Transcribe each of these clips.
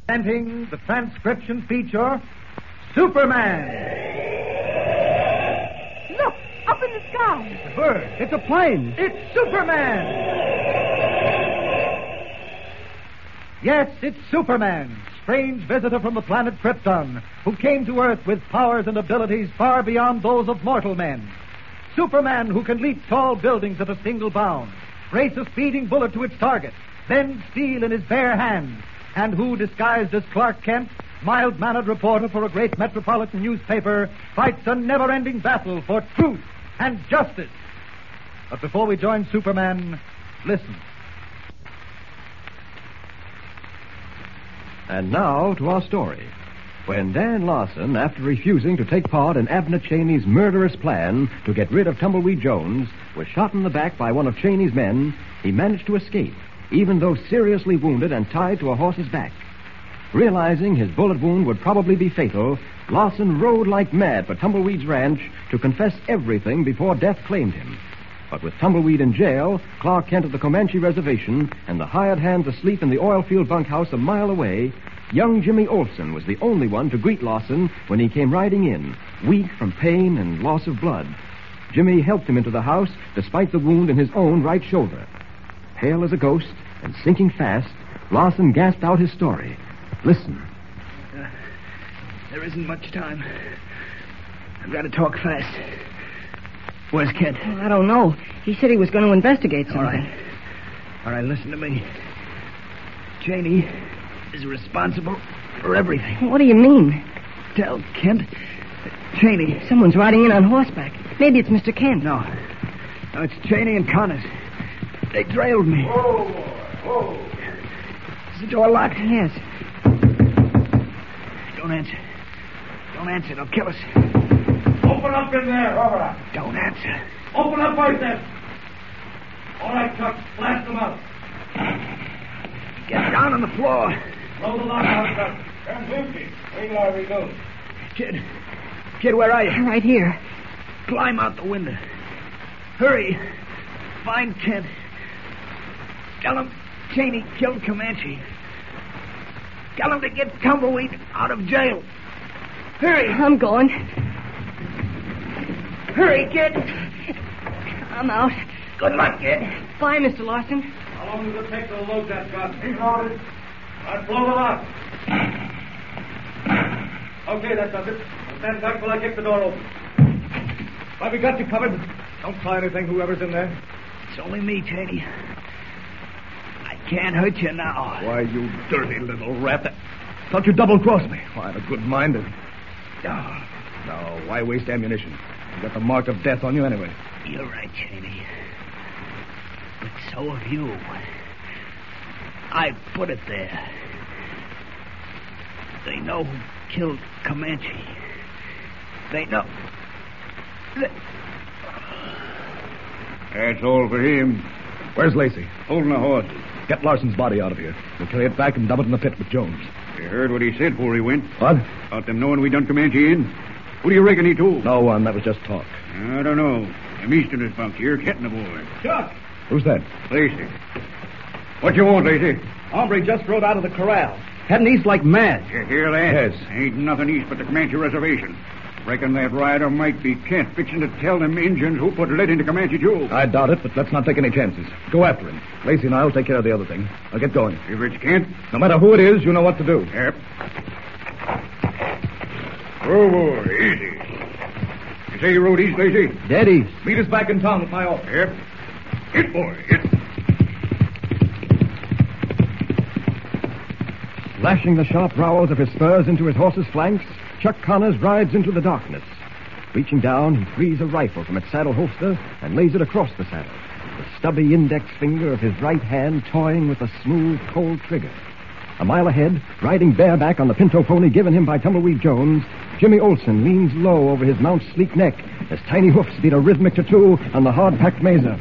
Presenting the transcription feature, Superman. Look, up in the sky. It's a bird. It's a plane. It's Superman. Yes, it's Superman, strange visitor from the planet Krypton, who came to Earth with powers and abilities far beyond those of mortal men. Superman, who can leap tall buildings at a single bound, race a speeding bullet to its target, bend steel in his bare hands, and who, disguised as Clark Kent, mild-mannered reporter for a great metropolitan newspaper, fights a never-ending battle for truth and justice. But before we join Superman, listen. And now to our story. When Dan Larson, after refusing to take part in Abner Cheney's murderous plan to get rid of Tumbleweed Jones, was shot in the back by one of Cheney's men, he managed to escape, even though seriously wounded and tied to a horse's back. Realizing his bullet wound would probably be fatal, Larson rode like mad for Tumbleweed's ranch to confess everything before death claimed him. But with Tumbleweed in jail, Clark Kent at the Comanche Reservation, and the hired hands asleep in the oil field bunkhouse a mile away, young Jimmy Olsen was the only one to greet Larson when he came riding in, weak from pain and loss of blood. Jimmy helped him into the house despite the wound in his own right shoulder. Pale as a ghost and sinking fast, Larson gasped out his story. Listen. There isn't much time. I've got to talk fast. Where's Kent? Well, I don't know. He said he was going to investigate something. All right, listen to me. Cheney is responsible for everything. What do you mean? Tell Kent that Cheney... Someone's riding in on horseback. Maybe it's Mr. Kent. No, it's Cheney and Connors. They trailed me. Whoa. Is the door locked? Yes. Don't answer. Don't answer. They'll kill us. Open up in there. Open up. Don't answer. Open up right there. All right, Chuck. Blast them out. Get down on the floor. Throw the lock out, Chuck. Turn empty. Wait till I reload. Kid, where are you? Right here. Climb out the window. Hurry. Find Kent. Tell him Cheney killed Comanche. Tell him to get Tumbleweed out of jail. Hurry. I'm going. Hurry, kid. I'm out. Good luck, kid. Bye, Mr. Larson. How long does it take to load that gun? He's loaded. I'll blow the lock. Okay, that does it. I'll stand back while I kick the door open. Why, we got you covered. Don't try anything, whoever's in there. It's only me, Cheney. I can't hurt you now. Why, you dirty little rat. Thought you double-crossed me. Why, I'm good-minded. No, why waste ammunition? You got the mark of death on you anyway. You're right, Cheney. But so have you. I put it there. They know who killed Comanche. They know... That's all for him. Where's Lacey? Holding a horse. Get Larson's body out of here. We'll carry it back and dump it in the pit with Jones. You heard what he said before he went? What? About them knowing we done Comanche in? Who do you reckon he told? No one. That was just talk. I don't know. Them Easterners bunk here, getting the boy. Chuck! Who's that? Lacey. What you want, Lacey? Hombre just rode out of the corral. Heading east like mad. You hear that? Yes. Ain't nothing east but the Comanche Reservation. Reckon that rider might be Kent fixing to tell them Injuns who put lead into Comanche jewels. I doubt it, but let's not take any chances. Go after him. Lacey and I'll take care of the other thing. I'll get going. If it's Kent? No matter who it is, you know what to do. Yep. Oh, boy, easy. You say you rode east, Lacey? Dead east. Meet us back in town with my office. Yep. Hit, boy, hit. Lashing the sharp rowels of his spurs into his horse's flanks, Chuck Connors rides into the darkness. Reaching down, he frees a rifle from its saddle holster and lays it across the saddle, the stubby index finger of his right hand toying with the smooth, cold trigger. A mile ahead, riding bareback on the pinto pony given him by Tumbleweed Jones, Jimmy Olsen leans low over his mount's sleek neck as tiny hoofs beat a rhythmic tattoo on the hard-packed mesa.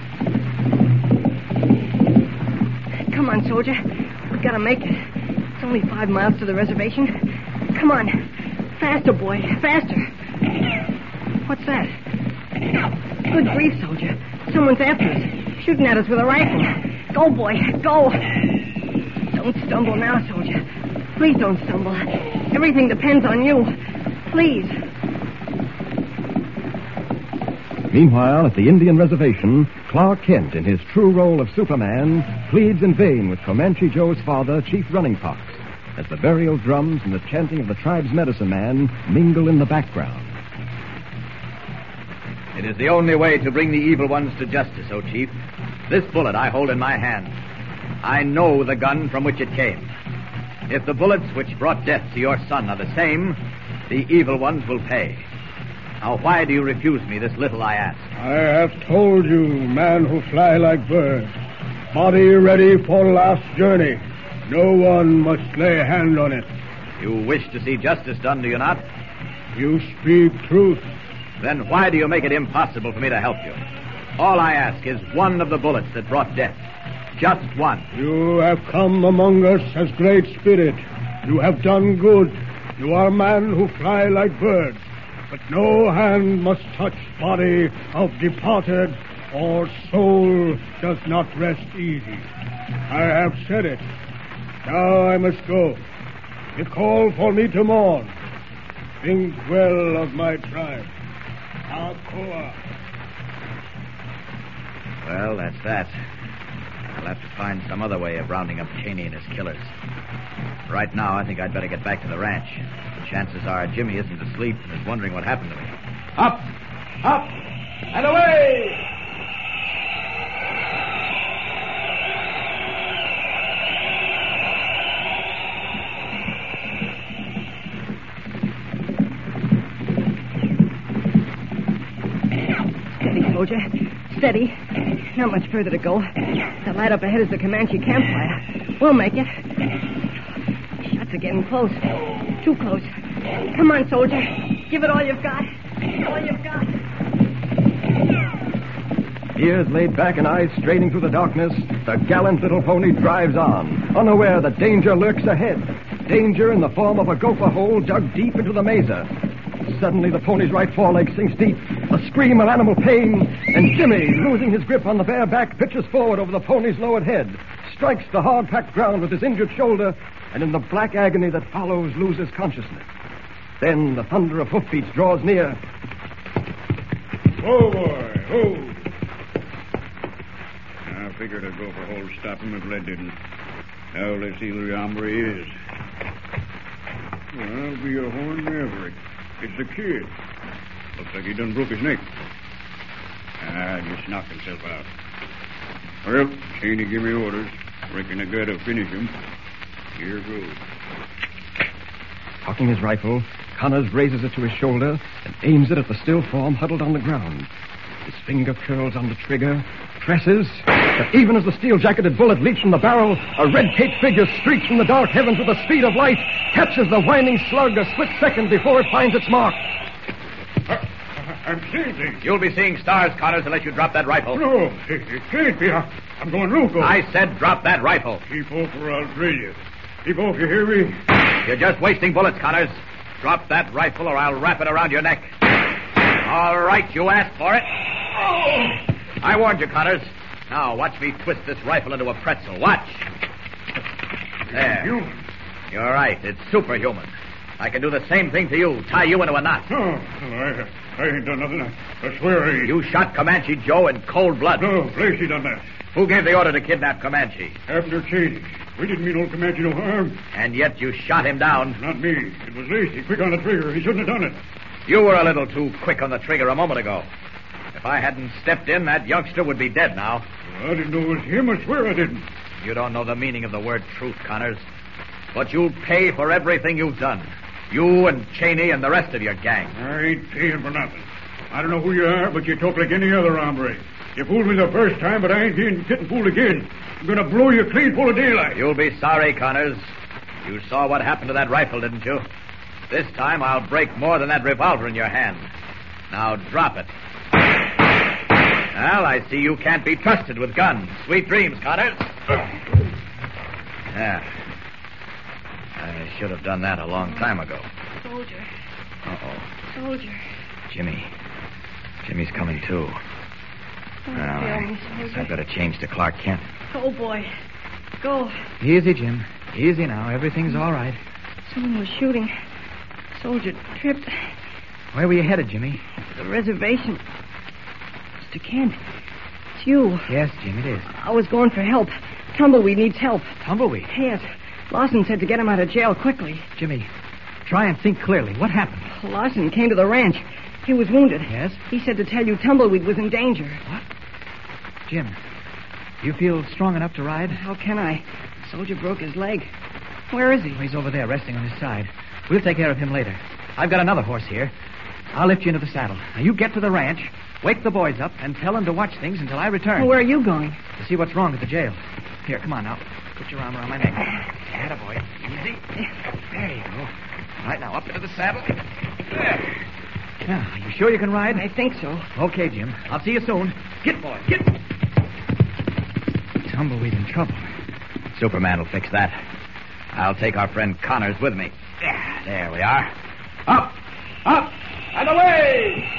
Come on, soldier. We gotta make it. It's only 5 miles to the reservation. Come on. Faster, boy. Faster. What's that? Good grief, soldier. Someone's after us. Shooting at us with a rifle. Go, boy. Go. Don't stumble now, soldier. Please don't stumble. Everything depends on you. Please. Meanwhile, at the Indian reservation, Clark Kent, in his true role of Superman, pleads in vain with Comanche Joe's father, Chief Running Fox, as the burial drums and the chanting of the tribe's medicine man mingle in the background. It is the only way to bring the evil ones to justice, O Chief. This bullet I hold in my hand. I know the gun from which it came. If the bullets which brought death to your son are the same, the evil ones will pay. Now, why do you refuse me this little I ask? I have told you, man who fly like birds. Body ready for last journey. No one must lay hand on it. You wish to see justice done, do you not? You speak truth. Then why do you make it impossible for me to help you? All I ask is one of the bullets that brought death. Just one. You have come among us as great spirit. You have done good. You are man who fly like birds. But no hand must touch body of departed, or soul does not rest easy. I have said it. Now I must go. They call for me to morn. Think well of my tribe. Alcoa. Well, that's that. I'll have to find some other way of rounding up Cheney and his killers. Right now, I think I'd better get back to the ranch. The chances are Jimmy isn't asleep and is wondering what happened to me. Up! Up! And away! Steady, soldier. Steady. Not much further to go. The light up ahead is the Comanche campfire. We'll make it. Shots are getting close. Too close. Come on, soldier. Give it all you've got. All you've got. Ears laid back and eyes straining through the darkness, the gallant little pony drives on, unaware that danger lurks ahead. Danger in the form of a gopher hole dug deep into the mesa. Suddenly, the pony's right foreleg sinks deep. A scream of animal pain, and Jimmy, losing his grip on the bare back, pitches forward over the pony's lowered head, strikes the hard-packed ground with his injured shoulder, and in the black agony that follows, loses consciousness. Then the thunder of hoofbeats draws near. Whoa, boy, whoa. I figured a gopher hole stop him if lead didn't. Now let's see who the hombre is. Well, I'll be a horn maverick. It's the kid. Looks like he done broke his neck. Just knocked himself out. Well, Cheney give me orders. Reckon I gotta finish him. Here goes. Cocking his rifle, Connors raises it to his shoulder and aims it at the still form huddled on the ground. His finger curls on the trigger, presses, but even as the steel-jacketed bullet leaps from the barrel, a red-caped figure streaks from the dark heavens with the speed of light, catches the whining slug a split second before it finds its mark. I'm seeing things. You'll be seeing stars, Connors, unless you drop that rifle. No, it can't be. I'm going loco. I said drop that rifle. Keep off or I'll drill you. Keep off, you hear me? You're just wasting bullets, Connors. Drop that rifle or I'll wrap it around your neck. All right, you asked for it. Oh. I warned you, Connors. Now, watch me twist this rifle into a pretzel. Watch. There. Human. You're right. It's superhuman. I can do the same thing to you. Tie you into a knot. No, I ain't done nothing. I swear I ain't. You shot Comanche Joe in cold blood. No, Lacey done that. Who gave the order to kidnap Comanche? Abner Cheney. We didn't mean old Comanche no harm. And yet you shot him down. Not me. It was Lacey. Quick on the trigger. He shouldn't have done it. You were a little too quick on the trigger a moment ago. If I hadn't stepped in, that youngster would be dead now. Well, I didn't know it was him. I swear I didn't. You don't know the meaning of the word truth, Connors. But you'll pay for everything you've done. You and Cheney and the rest of your gang. I ain't paying for nothing. I don't know who you are, but you talk like any other hombre. You fooled me the first time, but I ain't getting fooled again. I'm going to blow you clean full of daylight. You'll be sorry, Connors. You saw what happened to that rifle, didn't you? This time I'll break more than that revolver in your hand. Now drop it. Well, I see you can't be trusted with guns. Sweet dreams, Connors. Yeah. I should have done that a long time ago. Soldier. Uh-oh. Soldier. Jimmy's coming, too. Don't Well, kill me, I soldier. better change to Clark Kent. Oh, boy. Go. Easy, Jim. Easy now. Everything's all right. Someone was shooting. Soldier tripped. Where were you headed, Jimmy? The reservation. Mr. Kent, it's you. Yes, Jim, it is. I was going for help. Tumbleweed needs help. Tumbleweed? Yes. Lawson said to get him out of jail quickly. Jimmy, try and think clearly. What happened? Lawson came to the ranch. He was wounded. Yes? He said to tell you Tumbleweed was in danger. What? Jim, you feel strong enough to ride? How can I? The soldier broke his leg. Where is he? He's over there, resting on his side. We'll take care of him later. I've got another horse here. I'll lift you into the saddle. Now, you get to the ranch, wake the boys up, and tell them to watch things until I return. Well, where are you going? To see what's wrong at the jail. Here, come on now. Put your arm around my neck. Attaboy. Easy. There you go. All right, now, up into the saddle. There. Now, are you sure you can ride? I think so. Okay, Jim. I'll see you soon. Get, boy, get. Tumbleweed in trouble. Superman will fix that. I'll take our friend Connors with me. There we are. Up, up, and away!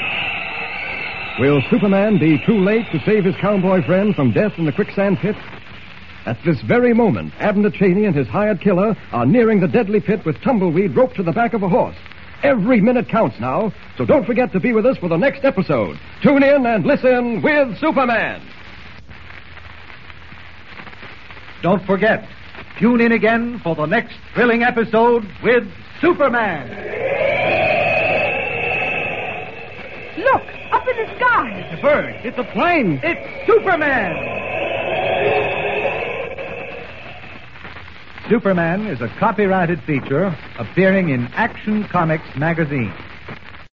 Will Superman be too late to save his cowboy friend from death in the quicksand pit? At this very moment, Abner Cheney and his hired killer are nearing the deadly pit with Tumbleweed roped to the back of a horse. Every minute counts now, so don't forget to be with us for the next episode. Tune in and listen with Superman. Don't forget, tune in again for the next thrilling episode with Superman. Look, up in the sky. It's a bird. It's a plane. It's Superman. Superman is a copyrighted feature appearing in Action Comics magazine.